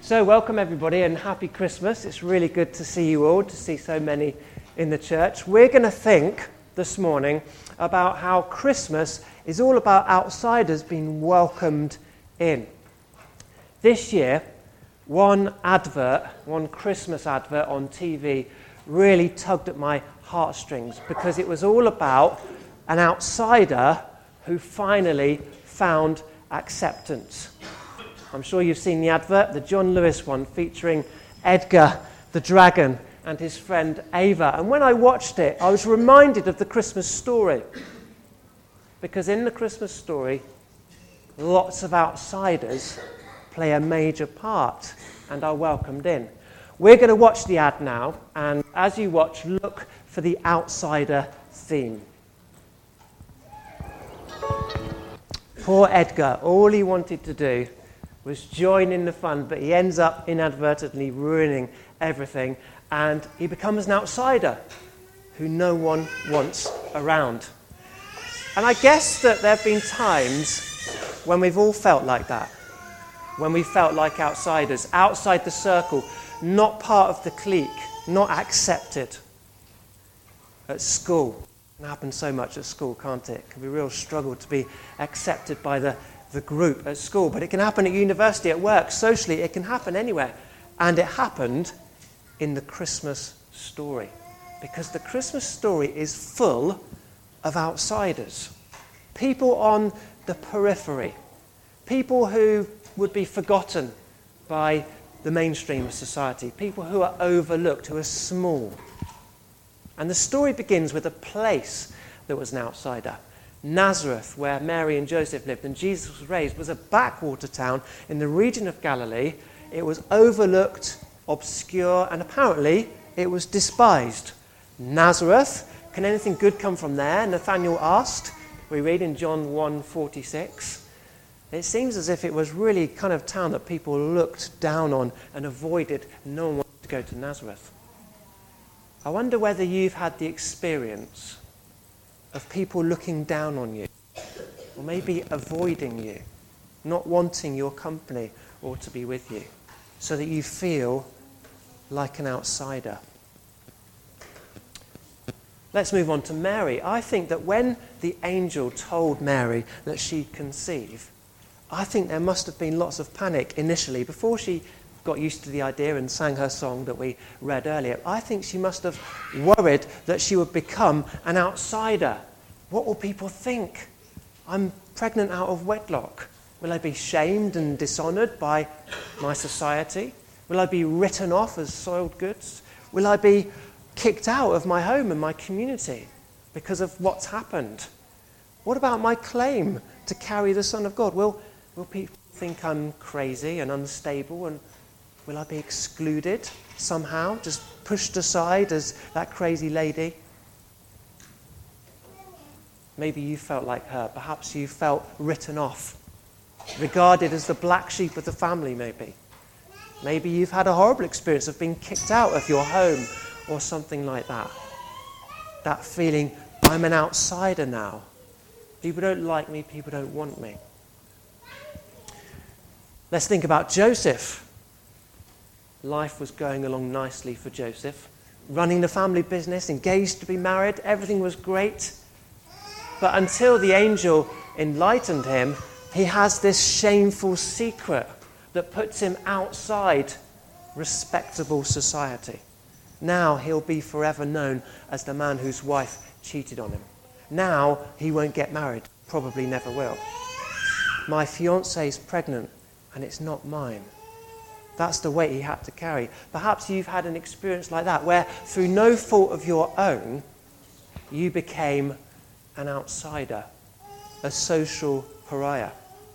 So welcome everybody and happy Christmas. It's really good to see you all, to see so many in the church. We're going to think this morning about how Christmas is all about outsiders being welcomed in. This year, one Christmas advert on TV really tugged at my heartstrings because it was all about an outsider who finally found acceptance. I'm sure you've seen the advert, the John Lewis one, featuring Edgar the dragon and his friend Ava. And when I watched it, I was reminded of the Christmas story. Because in the Christmas story, lots of outsiders play a major part and are welcomed in. We're going to watch the ad now, and as you watch, look for the outsider theme. Poor Edgar, all he wanted to do was join in the fun, but he ends up inadvertently ruining everything, and he becomes an outsider who no one wants around. And I guess that there have been times when we've all felt like that, when we felt like outsiders, outside the circle, not part of the clique, not accepted. At school, it can happen so much at school, can't it? It can be a real struggle to be accepted by the group at school, but it can happen at university, at work, socially, it can happen anywhere. And it happened in the Christmas story, because the Christmas story is full of outsiders, people on the periphery, people who would be forgotten by the mainstream of society, people who are overlooked, who are small. And the story begins with a place that was an outsider. Nazareth, where Mary and Joseph lived and Jesus was raised, was a backwater town in the region of Galilee. It was overlooked, obscure, and apparently it was despised. Nazareth, can anything good come from there? Nathanael asked. We read in John 1:46. It seems as if it was really kind of town that people looked down on and avoided. No one wanted to go to Nazareth. I wonder whether you've had the experience of people looking down on you, or maybe avoiding you, not wanting your company or to be with you, so that you feel like an outsider. Let's move on to Mary. I think that when the angel told Mary that she'd conceive, I think there must have been lots of panic initially before she got used to the idea and sang her song that we read earlier. I think she must have worried that she would become an outsider. What will people think? I'm pregnant out of wedlock. Will I be shamed and dishonoured by my society? Will I be written off as soiled goods? Will I be kicked out of my home and my community because of what's happened? What about my claim to carry the Son of God? Will people think I'm crazy and unstable, and will I be excluded somehow, just pushed aside as that crazy lady? Maybe you felt like her. Perhaps you felt written off, regarded as the black sheep of the family, maybe. Maybe you've had a horrible experience of being kicked out of your home or something like that. That feeling, I'm an outsider now. People don't like me, people don't want me. Let's think about Joseph. Life was going along nicely for Joseph. Running the family business, engaged to be married, everything was great. But until the angel enlightened him, he has this shameful secret that puts him outside respectable society. Now he'll be forever known as the man whose wife cheated on him. Now he won't get married, probably never will. My fiancée's pregnant and it's not mine. That's the weight he had to carry. Perhaps you've had an experience like that where through no fault of your own, you became an outsider, a social pariah.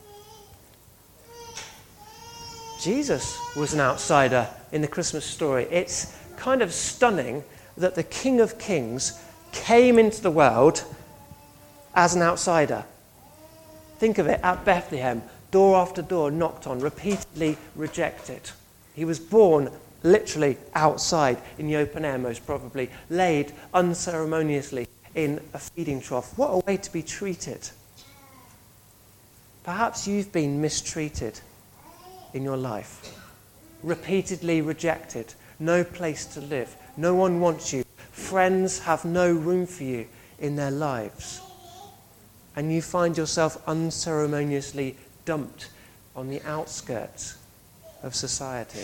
Jesus was an outsider in the Christmas story. It's kind of stunning that the King of Kings came into the world as an outsider. Think of it, at Bethlehem, door after door knocked on, repeatedly rejected. He was born literally outside in the open air, most probably, laid unceremoniously in a feeding trough. What a way to be treated. Perhaps you've been mistreated in your life. repeatedly rejected, no place to live, no one wants you, friends have no room for you in their lives, and you find yourself unceremoniously dumped on the outskirts of society.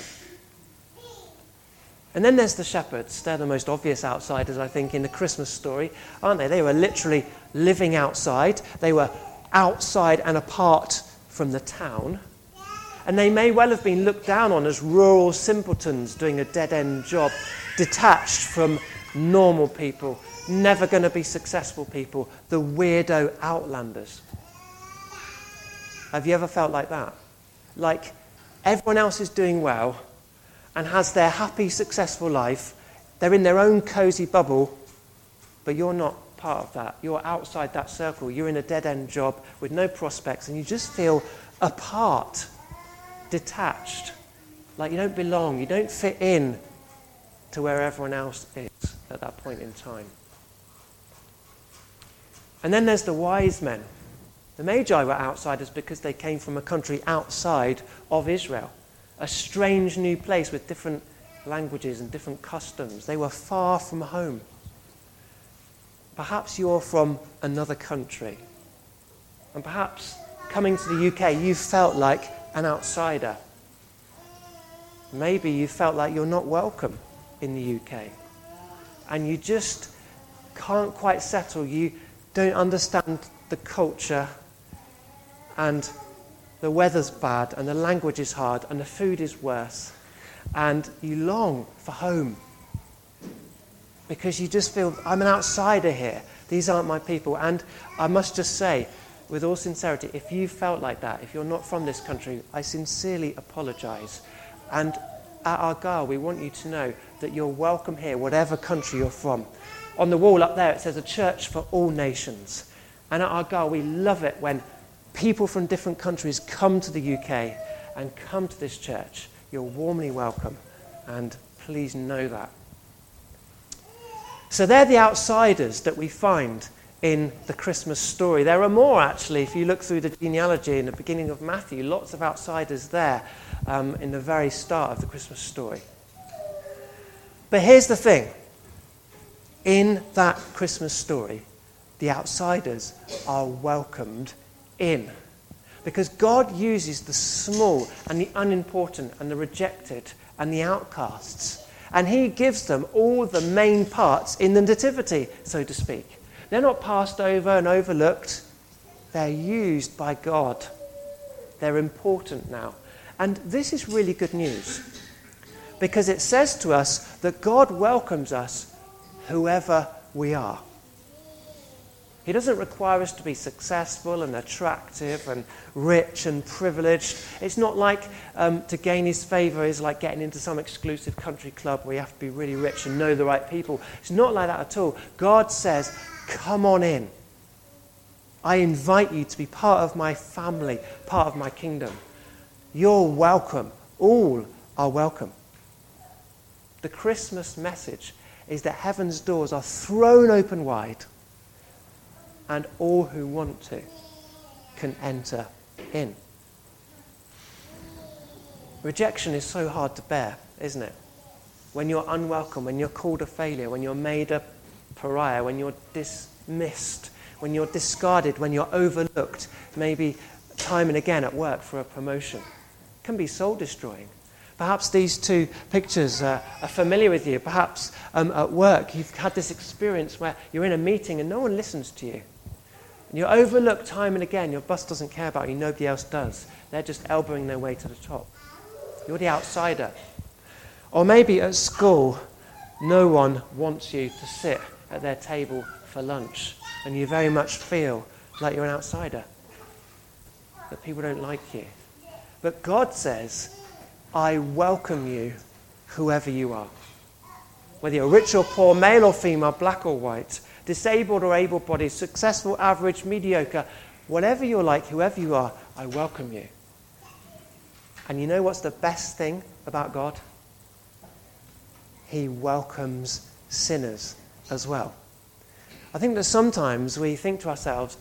And then there's the shepherds. They're the most obvious outsiders, I think, in the Christmas story, aren't they? They were literally living outside. They were outside and apart from the town. And they may well have been looked down on as rural simpletons doing a dead-end job, detached from normal people, never going to be successful people, the weirdo outlanders. Have you ever felt like that? Like everyone else is doing well and has their happy, successful life. They're in their own cosy bubble, but you're not part of that. You're outside that circle. You're in a dead-end job with no prospects, and you just feel apart, detached, like you don't belong. You don't fit in to where everyone else is at that point in time. And then there's the wise men. The Magi were outsiders because they came from a country outside of Israel, a strange new place with different languages and different customs. They were far from home. Perhaps you're from another country, and perhaps coming to the UK you felt like an outsider. Maybe you felt like you're not welcome in the UK, and you just can't quite settle. You don't understand the culture, and the weather's bad, and the language is hard, and the food is worse, and you long for home because you just feel, I'm an outsider here. These aren't my people. And I must just say, with all sincerity, if you felt like that, if you're not from this country, I sincerely apologise. And at Argyle, we want you to know that you're welcome here, whatever country you're from. On the wall up there, it says a church for all nations. And at Argyle, we love it when people from different countries come to the UK and come to this church. You're warmly welcome, and please know that. So they're the outsiders that we find in the Christmas story. There are more, actually, if you look through the genealogy in the beginning of Matthew, lots of outsiders there in the very start of the Christmas story. But here's the thing. In that Christmas story, the outsiders are welcomed in. Because God uses the small and the unimportant and the rejected and the outcasts, and he gives them all the main parts in the nativity, so to speak. They're not passed over and overlooked. They're used by God. They're important now. And this is really good news, because it says to us that God welcomes us whoever we are. He doesn't require us to be successful and attractive and rich and privileged. It's not like to gain his favour is like getting into some exclusive country club where you have to be really rich and know the right people. It's not like that at all. God says, come on in. I invite you to be part of my family, part of my kingdom. You're welcome. All are welcome. The Christmas message is that heaven's doors are thrown open wide, and all who want to can enter in. Rejection is so hard to bear, isn't it? When you're unwelcome, when you're called a failure, when you're made a pariah, when you're dismissed, when you're discarded, when you're overlooked, maybe time and again at work for a promotion. It can be soul-destroying. Perhaps these two pictures are familiar with you. Perhaps at work you've had this experience where you're in a meeting and no one listens to you. And you're overlooked time and again. Your boss doesn't care about you. Nobody else does. They're just elbowing their way to the top. You're the outsider. Or maybe at school, no one wants you to sit at their table for lunch, and you very much feel like you're an outsider, that people don't like you. But God says, I welcome you, whoever you are. Whether you're rich or poor, male or female, black or white, disabled or able-bodied, successful, average, mediocre, whatever you're like, whoever you are, I welcome you. And you know what's the best thing about God? He welcomes sinners as well. I think that sometimes we think to ourselves,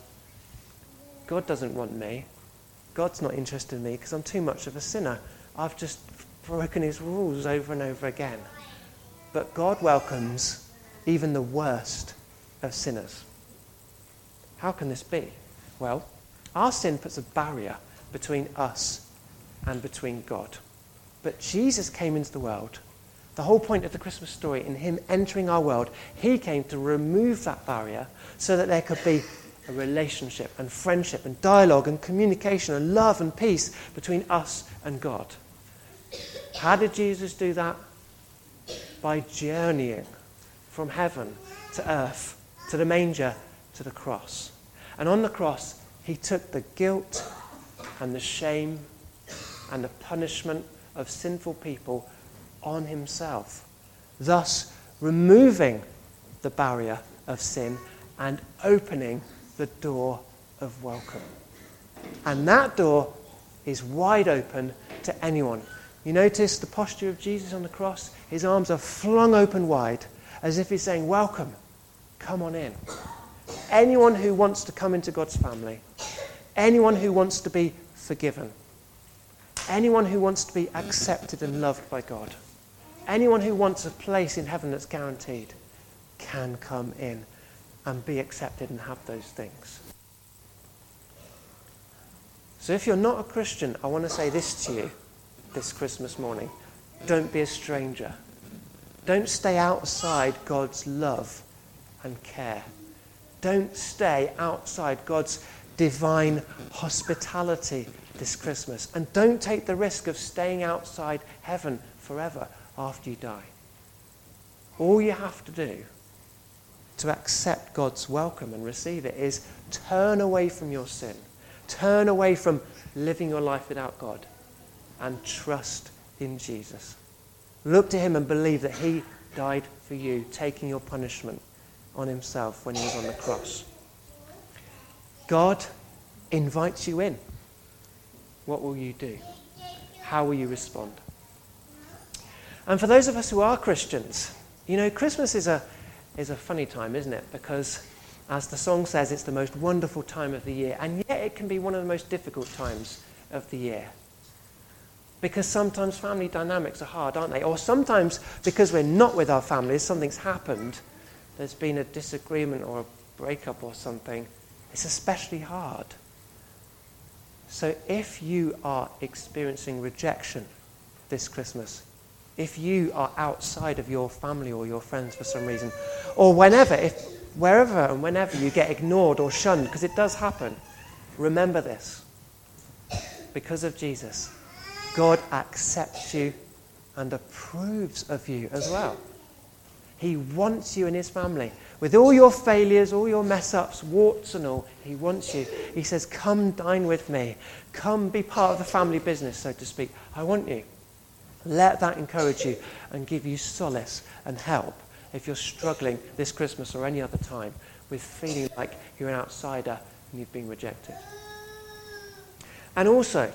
God doesn't want me. God's not interested in me because I'm too much of a sinner. I've just broken his rules over and over again. But God welcomes even the worst of sinners. How can this be? Well, our sin puts a barrier between us and between God. But Jesus came into the world. The whole point of the Christmas story, in him entering our world, he came to remove that barrier so that there could be a relationship and friendship and dialogue and communication and love and peace between us and God. How did Jesus do that? By journeying from heaven to earth, to the manger, to the cross. And on the cross, he took the guilt and the shame and the punishment of sinful people on himself, thus removing the barrier of sin and opening the door of welcome. And that door is wide open to anyone. You notice the posture of Jesus on the cross? His arms are flung open wide, as if he's saying, welcome, come on in. Anyone who wants to come into God's family, anyone who wants to be forgiven, anyone who wants to be accepted and loved by God, anyone who wants a place in heaven that's guaranteed, can come in and be accepted and have those things. So if you're not a Christian, I want to say this to you this Christmas morning. Don't be a stranger. Don't stay outside God's love and care. Don't stay outside God's divine hospitality this Christmas. And don't take the risk of staying outside heaven forever after you die. All you have to do to accept God's welcome and receive it is turn away from your sin. Turn away from living your life without God and trust in Jesus. Look to him and believe that he died for you, taking your punishment on himself when he was on the cross. God invites you in. What will you do? How will you respond? And for those of us who are Christians, you know, Christmas is a funny time, isn't it? Because, as the song says, it's the most wonderful time of the year, and yet it can be one of the most difficult times of the year. Because sometimes family dynamics are hard, aren't they? Or sometimes, because we're not with our families, something's happened, there's been a disagreement or a breakup or something, it's especially hard. So if you are experiencing rejection this Christmas, if you are outside of your family or your friends for some reason, or wherever and whenever you get ignored or shunned, because it does happen, remember this. Because of Jesus, God accepts you and approves of you as well. He wants you in his family. With all your failures, all your mess-ups, warts and all, he wants you. He says, come dine with me. Come be part of the family business, so to speak. I want you. Let that encourage you and give you solace and help if you're struggling this Christmas or any other time with feeling like you're an outsider and you've been rejected. And also,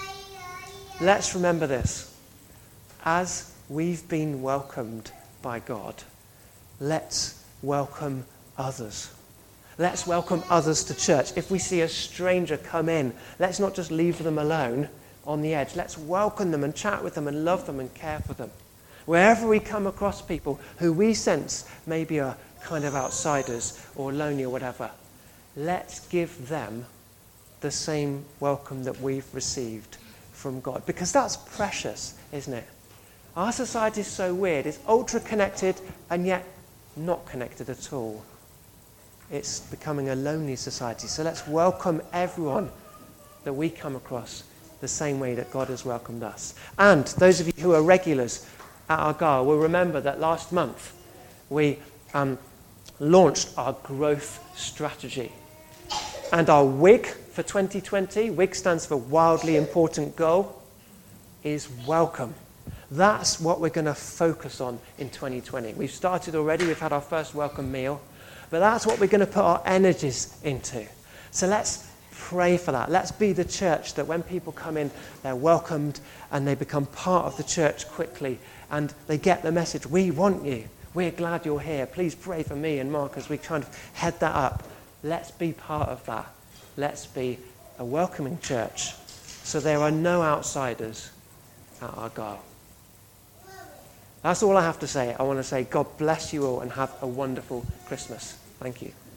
let's remember this. As we've been welcomed by God, let's welcome others. Let's welcome others to church. If we see a stranger come in, let's not just leave them alone on the edge. Let's welcome them and chat with them and love them and care for them. Wherever we come across people who we sense maybe are kind of outsiders or lonely or whatever, let's give them the same welcome that we've received from God. Because that's precious, isn't it? Our society is so weird. It's ultra-connected and yet not connected at all. It's becoming a lonely society. So let's welcome everyone that we come across the same way that God has welcomed us. And those of you who are regulars at Argyle will remember that last month we launched our growth strategy. And our WIG for 2020, WIG stands for Wildly Important Goal, is welcome. That's what we're going to focus on in 2020. We've started already, we've had our first welcome meal, but that's what we're going to put our energies into. So let's pray for that. Let's be the church that when people come in, they're welcomed and they become part of the church quickly and they get the message, we want you. We're glad you're here. Please pray for me and Mark as we kind of head that up. Let's be part of that. Let's be a welcoming church so there are no outsiders at Argyle. That's all I have to say. I want to say God bless you all and have a wonderful Christmas. Thank you.